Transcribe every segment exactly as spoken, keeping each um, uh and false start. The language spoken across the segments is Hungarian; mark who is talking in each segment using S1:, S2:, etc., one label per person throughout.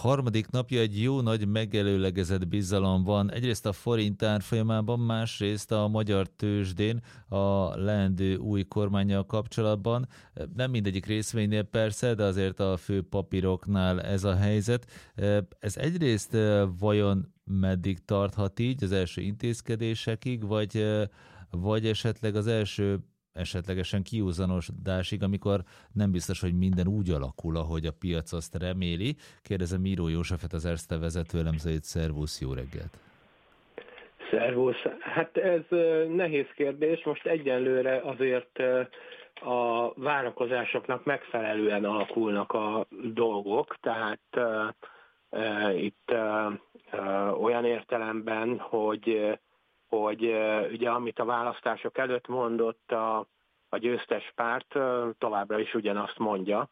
S1: harmadik napja egy jó nagy megelőlegezett bizalom van. Egyrészt a forint árfolyamában, másrészt a magyar tőzsdén a leendő új kormánnyal kapcsolatban. Nem mindegyik részvénynél persze, de azért a fő papíroknál ez a helyzet. Ez egyrészt vajon meddig tarthat így, az első intézkedésekig, vagy, vagy esetleg az első esetlegesen kiúzanodásig, amikor nem biztos, hogy minden úgy alakul, ahogy a piac azt reméli. Kérdezem Miró Józsefet, az Erste vezető elemzőjét. Szervusz, jó reggelt!
S2: Szervusz! Hát ez nehéz kérdés. Most egyenlőre azért a várakozásoknak megfelelően alakulnak a dolgok, tehát uh, uh, itt uh, uh, olyan értelemben, hogy hogy ugye amit a választások előtt mondott a, a győztes párt, továbbra is ugyanazt mondja,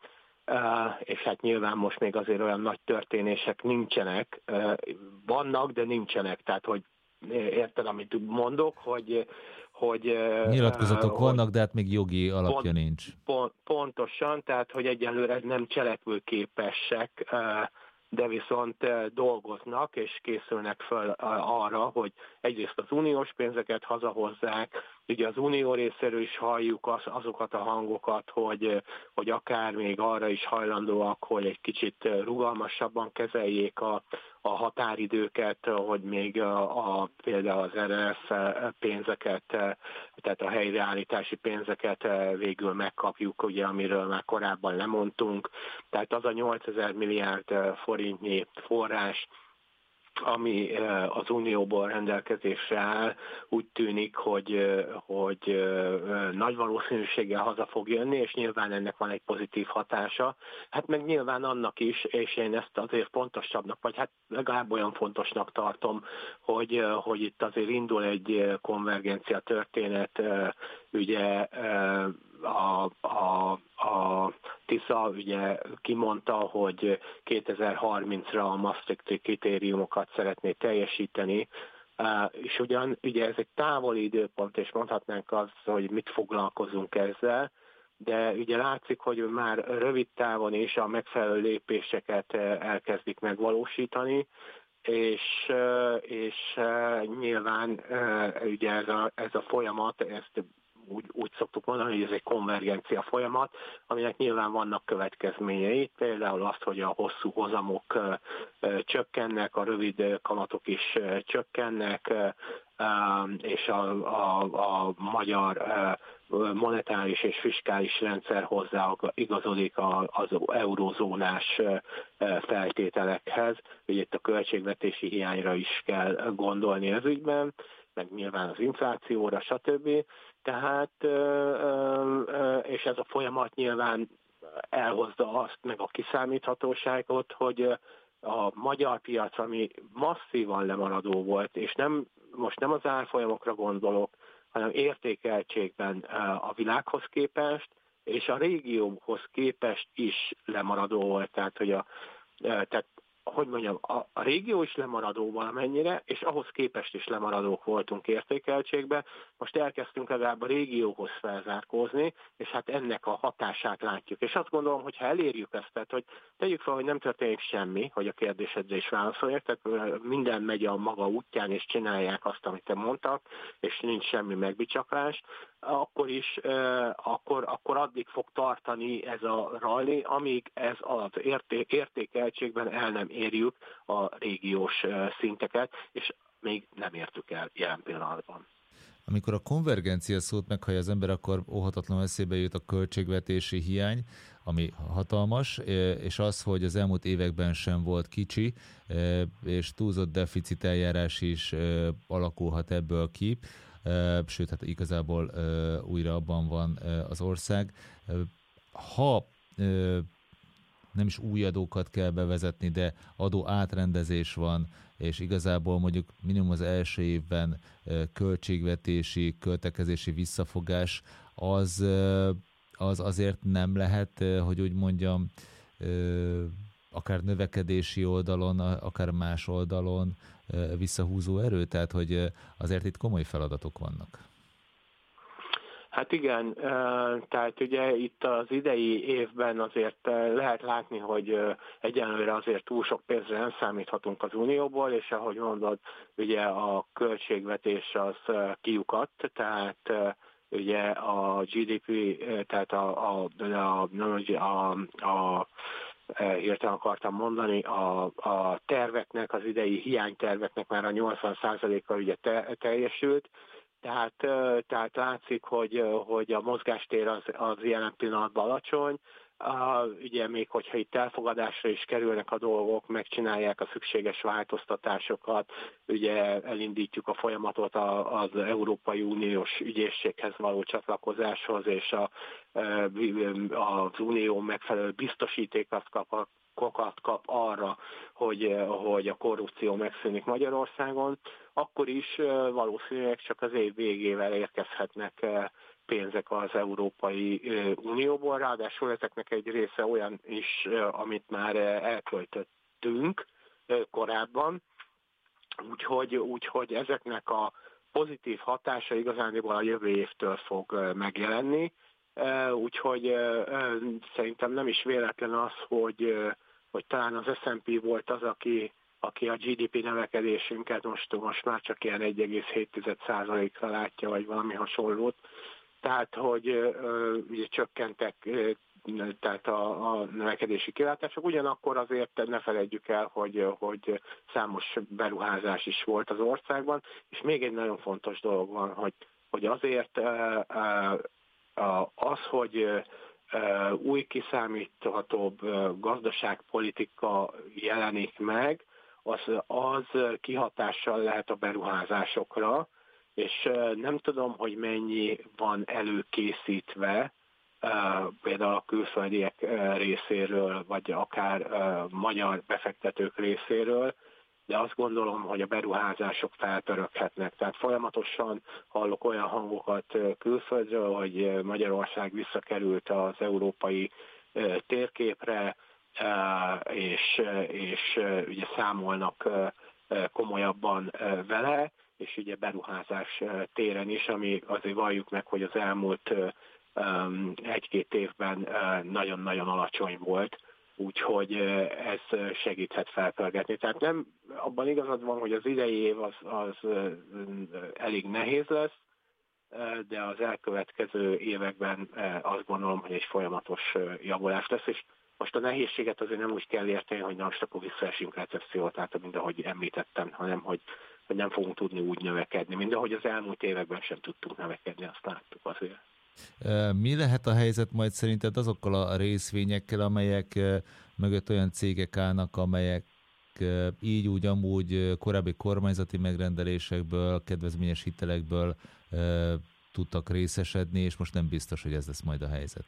S2: és hát nyilván most még azért olyan nagy történések nincsenek, vannak, de nincsenek, tehát hogy érted, amit mondok, hogy... hogy
S1: nyilatkozatok
S2: hogy,
S1: vannak, de hát még jogi alapja
S2: pont,
S1: nincs.
S2: Pont, pontosan, tehát hogy egyelőre nem cselekvőképesek, de viszont dolgoznak és készülnek fel arra, hogy egyrészt az uniós pénzeket hazahozzák, ugye az unió részéről is halljuk az, azokat a hangokat, hogy, hogy akár még arra is hajlandóak, hogy egy kicsit rugalmasabban kezeljék a, a határidőket, hogy még a, a, például az er er ef pénzeket, tehát a helyreállítási pénzeket végül megkapjuk, ugye, amiről már korábban lemondtunk. Tehát az a nyolcezer milliárd forintnyi forrás, ami az Unióból rendelkezésre áll, úgy tűnik, hogy, hogy nagy valószínűséggel haza fog jönni, és nyilván ennek van egy pozitív hatása. Hát meg nyilván annak is, és én ezt azért fontosabbnak, vagy hát legalább olyan fontosnak tartom, hogy, hogy itt azért indul egy konvergencia történet, ugye a, a, a Tisza ugye kimondta, hogy kétezer-harmincra a Maastrichti kritériumokat szeretné teljesíteni, és ugyan ugye ez egy távoli időpont, és mondhatnánk azt, hogy mit foglalkozunk ezzel, de ugye látszik, hogy már rövid távon is a megfelelő lépéseket elkezdik megvalósítani, és, és nyilván ugye ez a, ez a folyamat, ezt Úgy, úgy szoktuk mondani, hogy ez egy konvergencia folyamat, aminek nyilván vannak következményei, például azt, hogy a hosszú hozamok ö, ö, csökkennek, a rövid kamatok is ö, csökkennek, ö, és a, a, a magyar ö, monetáris és fiskális rendszer hozzá igazodik az eurózónás feltételekhez. Ugye itt a költségvetési hiányra is kell gondolni ez ügyben, meg nyilván az inflációra, stb. Tehát, és ez a folyamat nyilván elhozza azt, meg a kiszámíthatóságot, hogy a magyar piac, ami masszívan lemaradó volt, és nem, most nem az árfolyamokra gondolok, hanem értékeltségben a világhoz képest, és a régióhoz képest is lemaradó volt. Tehát, hogy a, tehát hogy mondjam, a, a régió is lemaradó valamennyire, és ahhoz képest is lemaradók voltunk értékeltségben. Most elkezdtünk legalább a régióhoz felzárkózni, és hát ennek a hatását látjuk. És azt gondolom, hogy ha elérjük ezt, tehát hogy tegyük fel, hogy nem történik semmi, hogy a kérdésedre is válaszoljak, tehát minden megy a maga útján, és csinálják azt, amit te mondtak, és nincs semmi megbicsaklás, akkor is, akkor, akkor addig fog tartani ez a rally, amíg ez az érté, értékeltségben el nem érjük a régiós szinteket, és még nem értük el jelen pillanatban.
S1: Amikor a konvergencia szót meghallja az ember, akkor óhatatlanul eszébe jut a költségvetési hiány, ami hatalmas, és az, hogy az elmúlt években sem volt kicsi, és túlzott deficit eljárás is alakulhat ebből ki, sőt, hát igazából újra abban van az ország. Ha nem is új adókat kell bevezetni, de adó átrendezés van, és igazából mondjuk minimum az első évben költségvetési, költekezési visszafogás, az, az azért nem lehet, hogy úgy mondjam, akár növekedési oldalon, akár más oldalon visszahúzó erő, tehát hogy azért itt komoly feladatok vannak.
S2: Hát igen, tehát ugye itt az idei évben azért lehet látni, hogy egyenlőre azért túl sok pénzre nem számíthatunk az Unióból, és ahogy mondod, ugye a költségvetés az kiukadt, tehát ugye a gé dé pé, tehát a, a, a, a, a hirtelen akartam mondani, a, a terveknek, az idei hiányterveknek már a nyolcvan százaléka ugye te, teljesült, tehát, tehát látszik, hogy, hogy a mozgástér az, az jelen pillanatban alacsony. Uh, ugye még hogyha itt elfogadásra is kerülnek a dolgok, megcsinálják a szükséges változtatásokat, ugye elindítjuk a folyamatot a, az Európai Uniós ügyészséghez való csatlakozáshoz, és a, az Unió megfelelő biztosítékat kap, kap arra, hogy, hogy a korrupció megszűnik Magyarországon, akkor is valószínűleg csak az év végével érkezhetnek pénzek az Európai Unióból, ráadásul ezeknek egy része olyan is, amit már elköltöttünk korábban, úgyhogy, úgyhogy ezeknek a pozitív hatása igazándiból a jövő évtől fog megjelenni, úgyhogy szerintem nem is véletlen az, hogy, hogy talán az es and pé volt az, aki, aki a gé dé pé növekedésünket most, most már csak ilyen egy egész hét százalékra látja, vagy valami hasonlót. Tehát, hogy ö, ugye csökkentek ö, tehát a, a növekedési kilátások, ugyanakkor azért ne felejtjük el, hogy, hogy számos beruházás is volt az országban, és még egy nagyon fontos dolog van, hogy, hogy azért ö, ö, az, hogy ö, új kiszámíthatóbb gazdaságpolitika jelenik meg, az, az kihatással lehet a beruházásokra, és nem tudom, hogy mennyi van előkészítve, például a külföldiek részéről, vagy akár magyar befektetők részéről, de azt gondolom, hogy a beruházások felpöröghetnek. Tehát folyamatosan hallok olyan hangokat külföldről, hogy Magyarország visszakerült az európai térképre, és, és ugye számolnak komolyabban vele, és ugye beruházás téren is, ami azért valljuk meg, hogy az elmúlt egy-két évben nagyon-nagyon alacsony volt, úgyhogy ez segíthet felpörgetni. Tehát nem, abban igazad van, hogy az idei év az, az elég nehéz lesz, de az elkövetkező években azt gondolom, hogy egy folyamatos javulás lesz, és most a nehézséget azért nem úgy kell érteni, hogy na most akkor visszaesünk recessziót, tehát mint ahogy említettem, hanem hogy hogy nem fogunk tudni úgy növekedni, mint ahogy az elmúlt években sem tudtunk növekedni, azt láttuk azért.
S1: Mi lehet a helyzet majd szerinted azokkal a részvényekkel, amelyek mögött olyan cégek állnak, amelyek így úgy amúgy korábbi kormányzati megrendelésekből, kedvezményes hitelekből tudtak részesedni, és most nem biztos, hogy ez lesz majd a helyzet?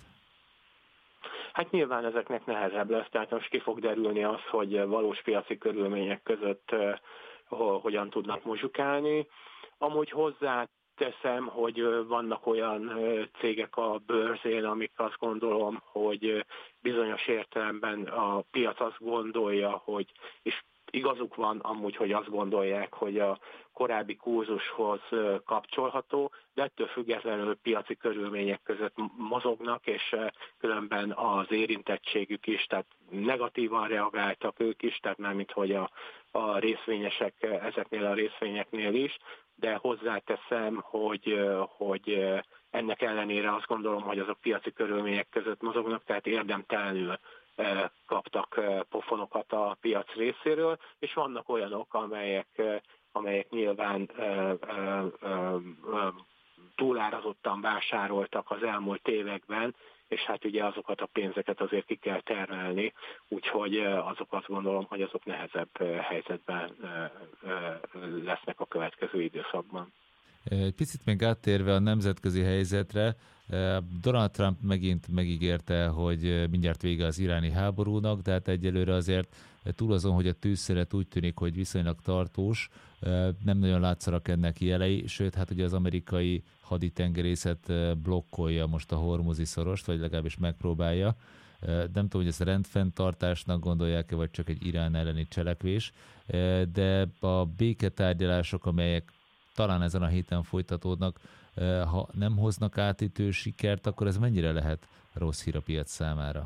S2: Hát nyilván ezeknek nehezebb lesz, tehát most ki fog derülni az, hogy valós piaci körülmények között hogyan tudnak muzsikálni. Amúgy hozzáteszem, hogy vannak olyan cégek a bőrzén, amik azt gondolom, hogy bizonyos értelemben a piac azt gondolja, hogy, és igazuk van amúgy, hogy azt gondolják, hogy a korábbi kurzushoz kapcsolható, de ettől függetlenül piaci körülmények között mozognak, és különben az érintettségük is, tehát negatívan reagáltak ők is, tehát mármint, hogy a, a részvényesek ezeknél a részvényeknél is, de hozzáteszem, hogy, hogy ennek ellenére azt gondolom, hogy azok piaci körülmények között mozognak, tehát érdemtelenül kaptak pofonokat a piac részéről, és vannak olyanok, amelyek, amelyek nyilván túlárazottan vásároltak az elmúlt években, és hát ugye azokat a pénzeket azért ki kell termelni, úgyhogy azok azt gondolom, hogy azok nehezebb helyzetben lesznek a következő időszakban.
S1: Egy picit még áttérve a nemzetközi helyzetre, Donald Trump megint megígérte, hogy mindjárt vége az iráni háborúnak, de hát egyelőre azért túl azon, hogy a tűzszünet úgy tűnik, hogy viszonylag tartós, nem nagyon látszanak ennek jelei, sőt, hát ugye az amerikai haditengerészet blokkolja most a Hormuzi szorost, vagy legalábbis megpróbálja. Nem tudom, hogy ezt rendfenntartásnak gondolják-e, vagy csak egy Irán elleni cselekvés, de a béketárgyalások, amelyek talán ezen a héten folytatódnak, ha nem hoznak átütő sikert, akkor ez mennyire lehet rossz hír a piac számára?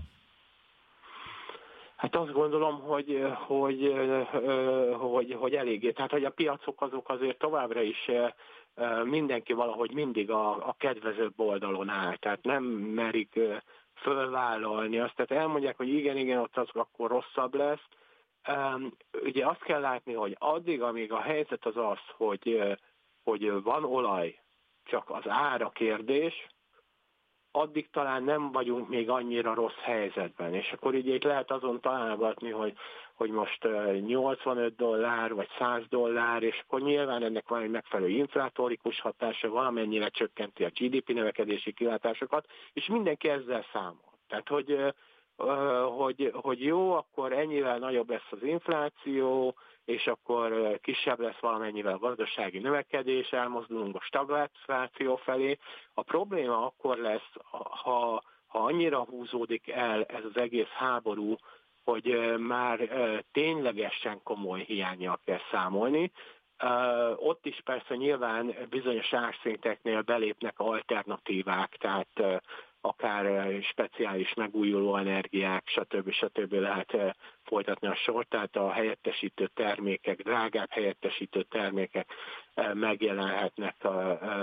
S2: Hát azt gondolom, hogy, hogy, hogy, hogy eléggé. Tehát, hogy a piacok azok azért továbbra is mindenki valahogy mindig a, a kedvezőbb oldalon áll. Tehát nem merik fölvállalni azt. Tehát elmondják, hogy igen, igen, ott az akkor rosszabb lesz. Ugye azt kell látni, hogy addig, amíg a helyzet az az, hogy, hogy van olaj, csak az ára kérdés, addig talán nem vagyunk még annyira rossz helyzetben. És akkor így lehet azon találgatni, hogy, hogy most nyolcvanöt dollár vagy száz dollár, és akkor nyilván ennek van egy megfelelő inflatórikus hatása, valamennyire csökkenti a gé dé pé növekedési kilátásokat, és mindenki ezzel számol. Tehát, hogy, hogy, hogy jó, akkor ennyivel nagyobb lesz az infláció, és akkor kisebb lesz valamennyivel a gazdasági növekedés, elmozdulunk a stagfláció felé. A probléma akkor lesz, ha, ha annyira húzódik el ez az egész háború, hogy már ténylegesen komoly hiánnyal kell számolni. Ott is persze nyilván bizonyos árszinteknél belépnek alternatívák, tehát akár speciális megújuló energiák, stb. stb. Lehet folytatni a sort, tehát a helyettesítő termékek, drágább helyettesítő termékek megjelenhetnek a,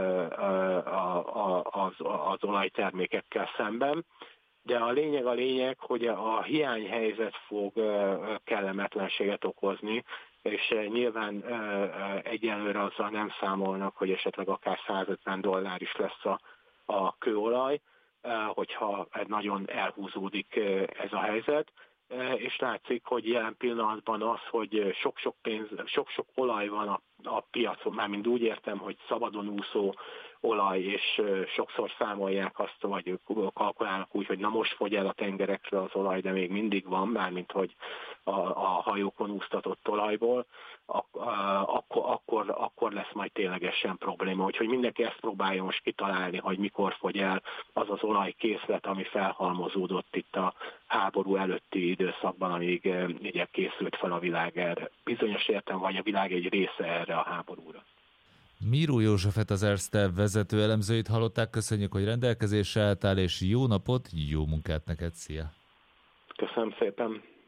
S2: a, a, az, az olajtermékekkel szemben. De a lényeg a lényeg, hogy a hiányhelyzet fog kellemetlenséget okozni, és nyilván egyelőre azzal nem számolnak, hogy esetleg akár százötven dollár is lesz a, a kőolaj, hogyha nagyon elhúzódik ez a helyzet, és látszik, hogy jelen pillanatban az, hogy sok-sok pénz, sok-sok olaj van a, a piacon, mármint úgy értem, hogy szabadon úszó olaj, és sokszor számolják azt, vagy kalkulálnak úgy, hogy na most fogy el a tengerekről az olaj, de még mindig van, mármint hogy a, a hajókon úsztatott olajból, ak- akkor, akkor, akkor lesz majd ténylegesen probléma. Úgyhogy mindenki ezt próbálja most kitalálni, hogy mikor fogy el az az olajkészlet, ami felhalmozódott itt a háború előtti időszakban, amíg ugye készült fel a világ erre. Bizonyos értem, vagy a világ egy része erre a háborúra.
S1: Miró Józsefet, az Erste vezető elemzőit hallották. Köszönjük, hogy rendelkezésre álltál, és jó napot, jó munkát neked, szia!
S2: Köszönöm szépen!